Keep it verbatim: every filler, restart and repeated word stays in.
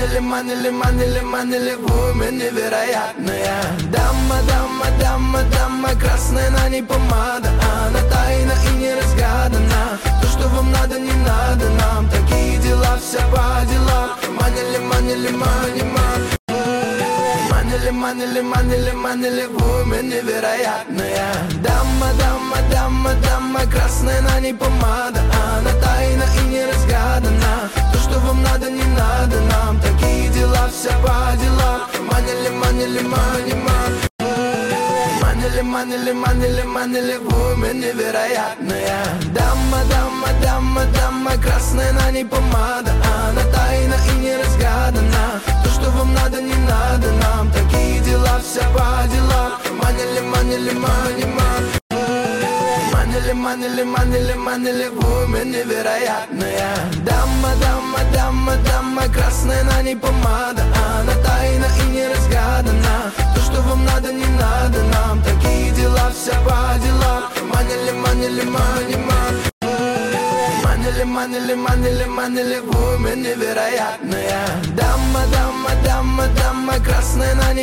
Манили, манили, манили, манили, вы невероятная. Дама, дама, дама, дама, красная на ней помада. Она тайна и не разгадана. То, что вам надо, не надо нам. Такие дела, вся по делам. Манили, манили, мани, мани. Манили, манили, манили, манили, вы невероятная. Дама, дама, дама, дама, красная на ней помада. Она тайна и не разгадана. То, что вам надо, не надо нам. Такие дела, вся по делам. Манили, манили, мани, мани. Манили, манили, манили, манили, вы невероятная. Дама, дама, дама, дама, красная на ней помада. Она тайна и не разгадана. То, что вам надо, не надо нам. Такие дела, вся по делам. Манили, манили, мани, мани. Манили, манили, манили, манили, вы невероятная. Дама, дама, дама, дама, красная на ней помада. Она тайна и не разгадана. То, что вам надо, не надо нам. Такие дела, вся по делам. Манили, манили, мани, мани. Манили, манили, манили, манили, вы невероятная. Дама, дама, дама, дама, красная на ней